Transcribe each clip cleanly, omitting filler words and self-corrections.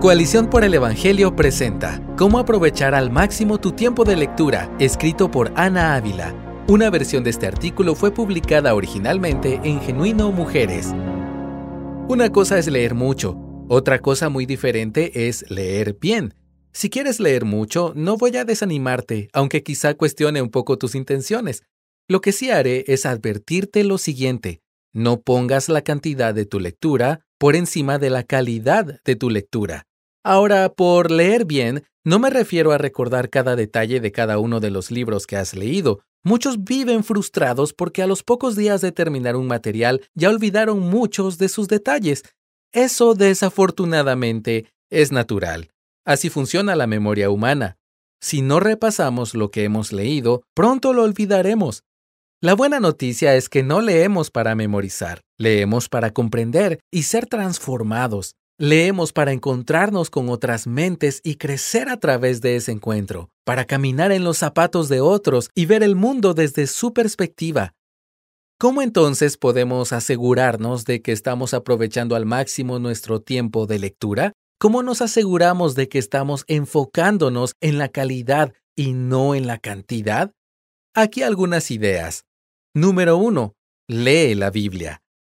Coalición por el Evangelio presenta Cómo aprovechar al máximo tu tiempo de lectura, escrito por Ana Ávila. Una versión de este artículo fue publicada originalmente en Genuino Mujeres. Una cosa es leer mucho, otra cosa muy diferente es leer bien. Si quieres leer mucho, no voy a desanimarte, aunque quizá cuestione un poco tus intenciones. Lo que sí haré es advertirte lo siguiente: no pongas la cantidad de tu lectura por encima de la calidad de tu lectura. Ahora, por leer bien, no me refiero a recordar cada detalle de cada uno de los libros que has leído. Muchos viven frustrados porque a los pocos días de terminar un material ya olvidaron muchos de sus detalles. Eso, desafortunadamente, es natural. Así funciona la memoria humana. Si no repasamos lo que hemos leído, pronto lo olvidaremos. La buena noticia es que no leemos para memorizar, leemos para comprender y ser transformados. Leemos para encontrarnos con otras mentes y crecer a través de ese encuentro, para caminar en los zapatos de otros y ver el mundo desde su perspectiva. ¿Cómo entonces podemos asegurarnos de que estamos aprovechando al máximo nuestro tiempo de lectura? ¿Cómo nos aseguramos de que estamos enfocándonos en la calidad y no en la cantidad? Aquí algunas ideas. Número 1. Lee la Biblia.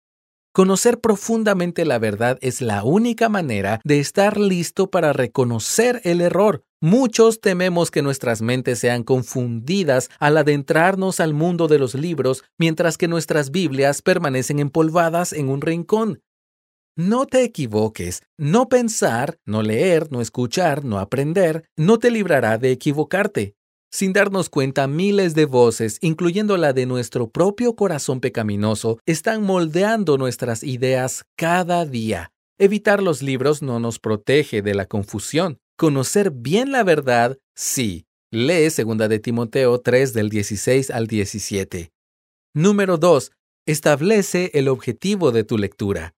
Conocer profundamente la verdad es la única manera de estar listo para reconocer el error. Muchos tememos que nuestras mentes sean confundidas al adentrarnos al mundo de los libros, mientras que nuestras Biblias permanecen empolvadas en un rincón. No te equivoques. No pensar, no leer, no escuchar, no aprender, no te librará de equivocarte. Sin darnos cuenta, miles de voces, incluyendo la de nuestro propio corazón pecaminoso, están moldeando nuestras ideas cada día. Evitar los libros no nos protege de la confusión. Conocer bien la verdad, sí. Lee 2 de Timoteo 3 del 16 al 17. Número 2. Establece el objetivo de tu lectura.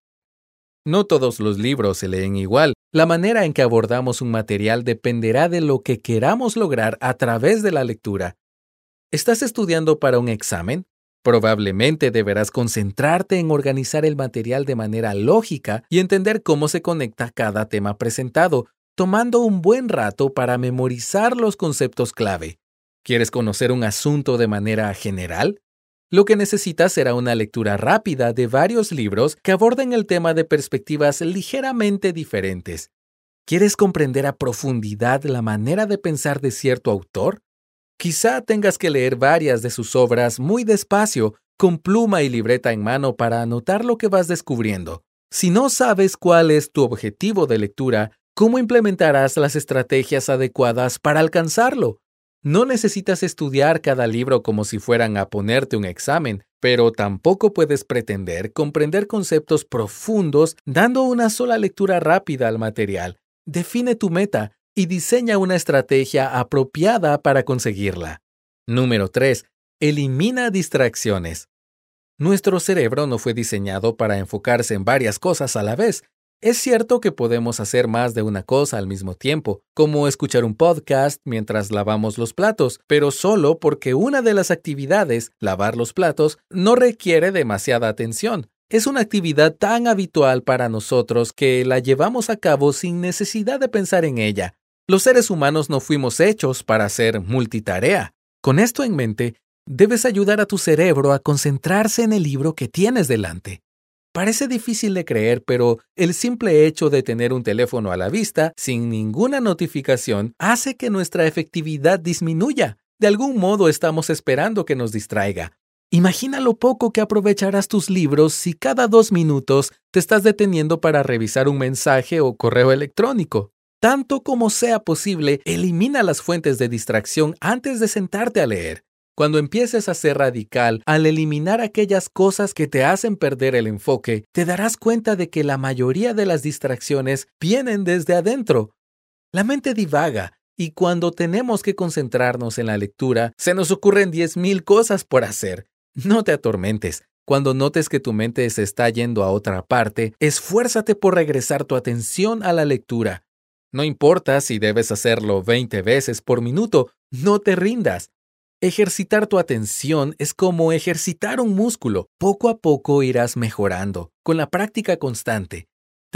No todos los libros se leen igual. La manera en que abordamos un material dependerá de lo que queramos lograr a través de la lectura. ¿Estás estudiando para un examen? Probablemente deberás concentrarte en organizar el material de manera lógica y entender cómo se conecta cada tema presentado, tomando un buen rato para memorizar los conceptos clave. ¿Quieres conocer un asunto de manera general? Lo que necesitas será una lectura rápida de varios libros que aborden el tema de perspectivas ligeramente diferentes. ¿Quieres comprender a profundidad la manera de pensar de cierto autor? Quizá tengas que leer varias de sus obras muy despacio, con pluma y libreta en mano para anotar lo que vas descubriendo. Si no sabes cuál es tu objetivo de lectura, ¿cómo implementarás las estrategias adecuadas para alcanzarlo? No necesitas estudiar cada libro como si fueran a ponerte un examen, pero tampoco puedes pretender comprender conceptos profundos dando una sola lectura rápida al material. Define tu meta y diseña una estrategia apropiada para conseguirla. Número 3. Elimina distracciones. Nuestro cerebro no fue diseñado para enfocarse en varias cosas a la vez. Es cierto que podemos hacer más de una cosa al mismo tiempo, como escuchar un podcast mientras lavamos los platos, pero solo porque una de las actividades, lavar los platos, no requiere demasiada atención. Es una actividad tan habitual para nosotros que la llevamos a cabo sin necesidad de pensar en ella. Los seres humanos no fuimos hechos para hacer multitarea. Con esto en mente, debes ayudar a tu cerebro a concentrarse en el libro que tienes delante. Parece difícil de creer, pero el simple hecho de tener un teléfono a la vista, sin ninguna notificación, hace que nuestra efectividad disminuya. De algún modo estamos esperando que nos distraiga. Imagina lo poco que aprovecharás tus libros si cada 2 minutos te estás deteniendo para revisar un mensaje o correo electrónico. Tanto como sea posible, elimina las fuentes de distracción antes de sentarte a leer. Cuando empieces a ser radical al eliminar aquellas cosas que te hacen perder el enfoque, te darás cuenta de que la mayoría de las distracciones vienen desde adentro. La mente divaga y cuando tenemos que concentrarnos en la lectura, se nos ocurren 10,000 cosas por hacer. No te atormentes. Cuando notes que tu mente se está yendo a otra parte, esfuérzate por regresar tu atención a la lectura. No importa si debes hacerlo 20 veces por minuto, no te rindas. Ejercitar tu atención es como ejercitar un músculo. Poco a poco irás mejorando, con la práctica constante.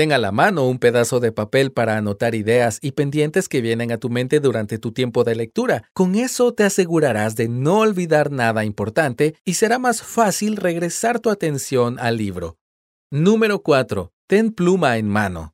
Ten a la mano un pedazo de papel para anotar ideas y pendientes que vienen a tu mente durante tu tiempo de lectura. Con eso te asegurarás de no olvidar nada importante y será más fácil regresar tu atención al libro. Número 4. Ten pluma en mano.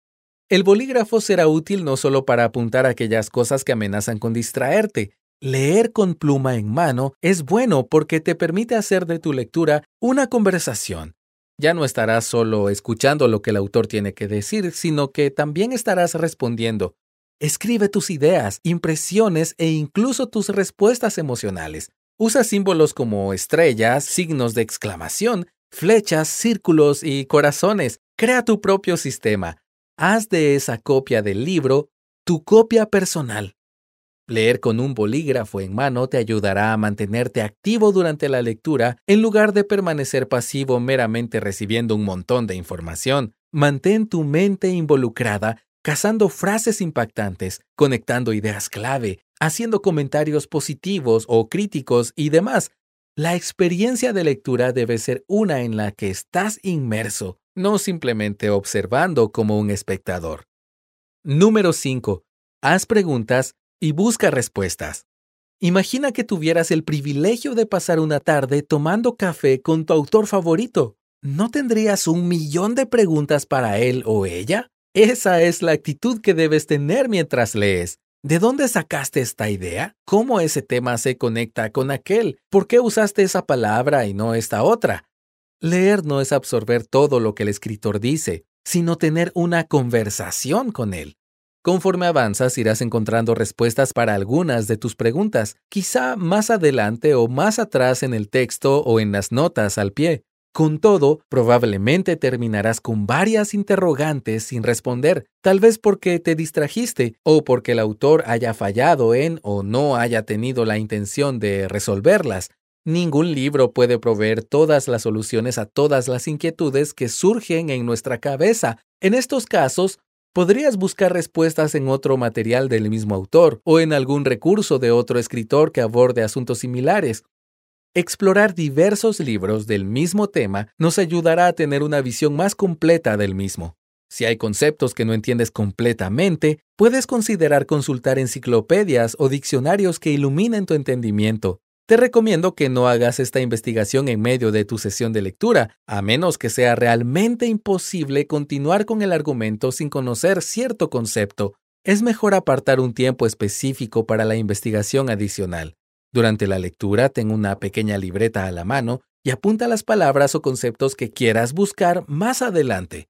El bolígrafo será útil no solo para apuntar aquellas cosas que amenazan con distraerte. Leer con pluma en mano es bueno porque te permite hacer de tu lectura una conversación. Ya no estarás solo escuchando lo que el autor tiene que decir, sino que también estarás respondiendo. Escribe tus ideas, impresiones e incluso tus respuestas emocionales. Usa símbolos como estrellas, signos de exclamación, flechas, círculos y corazones. Crea tu propio sistema. Haz de esa copia del libro tu copia personal. Leer con un bolígrafo en mano te ayudará a mantenerte activo durante la lectura en lugar de permanecer pasivo meramente recibiendo un montón de información. Mantén tu mente involucrada, cazando frases impactantes, conectando ideas clave, haciendo comentarios positivos o críticos y demás. La experiencia de lectura debe ser una en la que estás inmerso, no simplemente observando como un espectador. Número 5. Haz preguntas y busca respuestas. Imagina que tuvieras el privilegio de pasar una tarde tomando café con tu autor favorito. ¿No tendrías 1.000.000 de preguntas para él o ella? Esa es la actitud que debes tener mientras lees. ¿De dónde sacaste esta idea? ¿Cómo ese tema se conecta con aquel? ¿Por qué usaste esa palabra y no esta otra? Leer no es absorber todo lo que el escritor dice, sino tener una conversación con él. Conforme avanzas, irás encontrando respuestas para algunas de tus preguntas, quizá más adelante o más atrás en el texto o en las notas al pie. Con todo, probablemente terminarás con varias interrogantes sin responder, tal vez porque te distrajiste o porque el autor haya fallado en o no haya tenido la intención de resolverlas. Ningún libro puede proveer todas las soluciones a todas las inquietudes que surgen en nuestra cabeza. En estos casos, podrías buscar respuestas en otro material del mismo autor o en algún recurso de otro escritor que aborde asuntos similares. Explorar diversos libros del mismo tema nos ayudará a tener una visión más completa del mismo. Si hay conceptos que no entiendes completamente, puedes considerar consultar enciclopedias o diccionarios que iluminen tu entendimiento. Te recomiendo que no hagas esta investigación en medio de tu sesión de lectura, a menos que sea realmente imposible continuar con el argumento sin conocer cierto concepto. Es mejor apartar un tiempo específico para la investigación adicional. Durante la lectura, ten una pequeña libreta a la mano y apunta las palabras o conceptos que quieras buscar más adelante.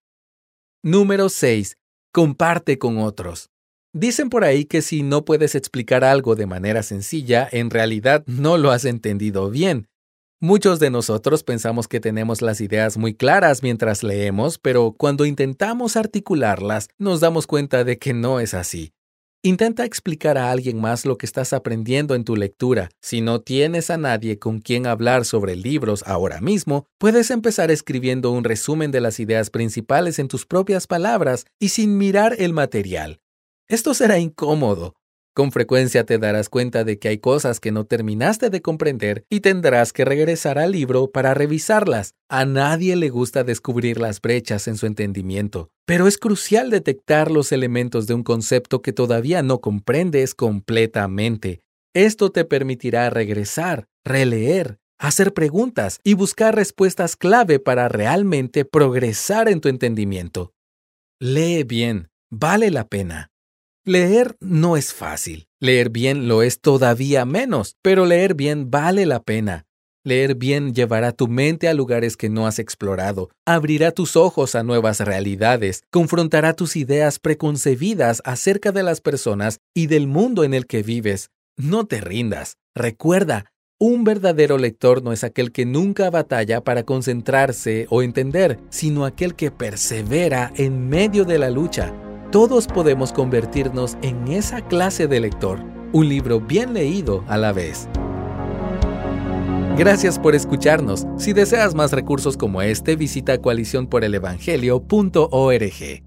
Número 6. Comparte con otros. Dicen por ahí que si no puedes explicar algo de manera sencilla, en realidad no lo has entendido bien. Muchos de nosotros pensamos que tenemos las ideas muy claras mientras leemos, pero cuando intentamos articularlas, nos damos cuenta de que no es así. Intenta explicar a alguien más lo que estás aprendiendo en tu lectura. Si no tienes a nadie con quien hablar sobre libros ahora mismo, puedes empezar escribiendo un resumen de las ideas principales en tus propias palabras y sin mirar el material. Esto será incómodo. Con frecuencia te darás cuenta de que hay cosas que no terminaste de comprender y tendrás que regresar al libro para revisarlas. A nadie le gusta descubrir las brechas en su entendimiento, pero es crucial detectar los elementos de un concepto que todavía no comprendes completamente. Esto te permitirá regresar, releer, hacer preguntas y buscar respuestas clave para realmente progresar en tu entendimiento. Lee bien, vale la pena. Leer no es fácil. Leer bien lo es todavía menos, pero leer bien vale la pena. Leer bien llevará tu mente a lugares que no has explorado, abrirá tus ojos a nuevas realidades, confrontará tus ideas preconcebidas acerca de las personas y del mundo en el que vives. No te rindas. Recuerda, un verdadero lector no es aquel que nunca batalla para concentrarse o entender, sino aquel que persevera en medio de la lucha. Todos podemos convertirnos en esa clase de lector, un libro bien leído a la vez. Gracias por escucharnos. Si deseas más recursos como este, visita coaliciónporelevangelio.org.